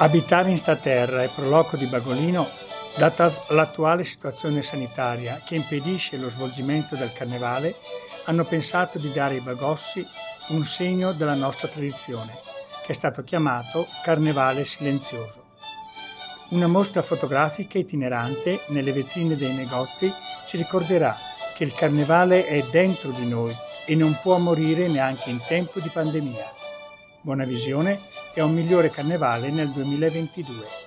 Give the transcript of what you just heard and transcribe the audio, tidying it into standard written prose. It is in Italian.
Abitare in sta terra e pro loco di Bagolino, data l'attuale situazione sanitaria che impedisce lo svolgimento del carnevale, hanno pensato di dare ai Bagossi un segno della nostra tradizione, che è stato chiamato Carnevale Silenzioso. Una mostra fotografica itinerante nelle vetrine dei negozi ci ricorderà che il carnevale è dentro di noi e non può morire neanche in tempo di pandemia. Buona visione e un migliore carnevale nel 2022.